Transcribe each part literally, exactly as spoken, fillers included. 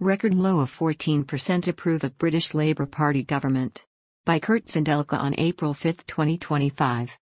Record low of fourteen percent approve of British Labour Party government. By Kurt Sindelka on April fifth twenty twenty-five.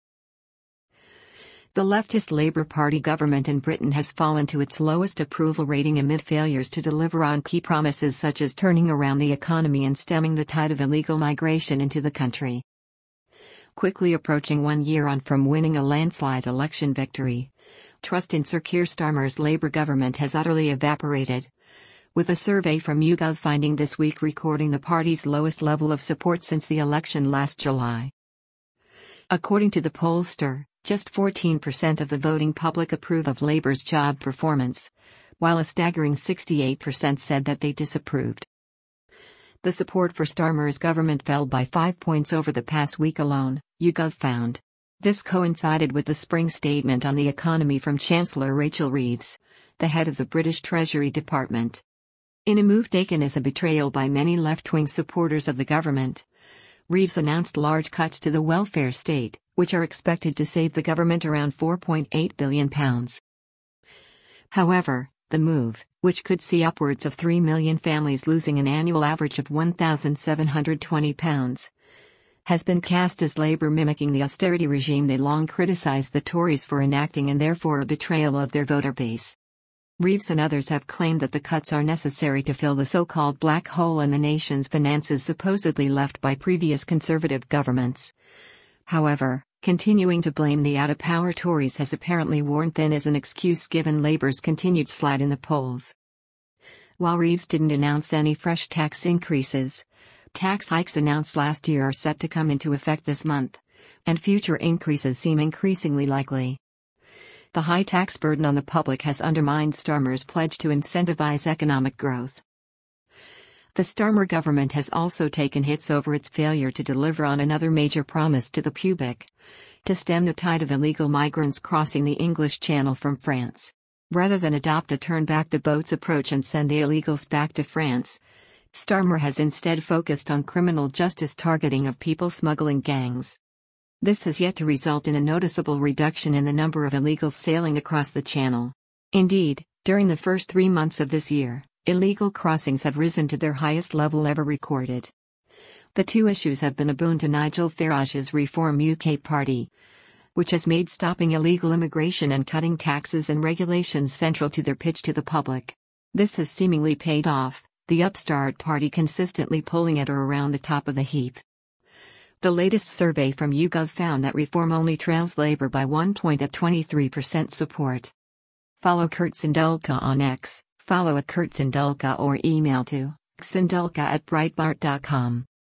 The leftist Labour Party government in Britain has fallen to its lowest approval rating amid failures to deliver on key promises such as turning around the economy and stemming the tide of illegal migration into the country. Quickly approaching one year on from winning a landslide election victory, trust in Sir Keir Starmer's Labour government has utterly evaporated, with a survey from YouGov finding this week recording the party's lowest level of support since the election last July. According to the pollster, just fourteen percent of the voting public approve of Labour's job performance, while a staggering sixty-eight percent said that they disapproved. The support for Starmer's government fell by five points over the past week alone, YouGov found. This coincided with the spring statement on the economy from Chancellor Rachel Reeves, the head of the British Treasury Department. In a move taken as a betrayal by many left-wing supporters of the government, Reeves announced large cuts to the welfare state, which are expected to save the government around four point eight billion pounds. However, the move, which could see upwards of three million families losing an annual average of one thousand seven hundred twenty pounds, has been cast as Labour mimicking the austerity regime they long criticised the Tories for enacting and therefore a betrayal of their voter base. Reeves and others have claimed that the cuts are necessary to fill the so-called black hole in the nation's finances supposedly left by previous Conservative governments. However, continuing to blame the out-of-power Tories has apparently worn thin as an excuse given Labour's continued slide in the polls. While Reeves didn't announce any fresh tax increases, tax hikes announced last year are set to come into effect this month, and future increases seem increasingly likely. The high tax burden on the public has undermined Starmer's pledge to incentivize economic growth. The Starmer government has also taken hits over its failure to deliver on another major promise to the public: to stem the tide of illegal migrants crossing the English Channel from France. Rather than adopt a turn-back-the-boats approach and send the illegals back to France, Starmer has instead focused on criminal justice targeting of people smuggling gangs. This has yet to result in a noticeable reduction in the number of illegals sailing across the channel. Indeed, during the first three months of this year, illegal crossings have risen to their highest level ever recorded. The two issues have been a boon to Nigel Farage's Reform U K party, which has made stopping illegal immigration and cutting taxes and regulations central to their pitch to the public. This has seemingly paid off, the upstart party consistently polling at or around the top of the heap. The latest survey from YouGov found that Reform only trails Labour by one point at twenty-three percent support. Follow Kurt Sindelka on X, follow at Kurt Sindelka or email to sindelka at breitbart dot com.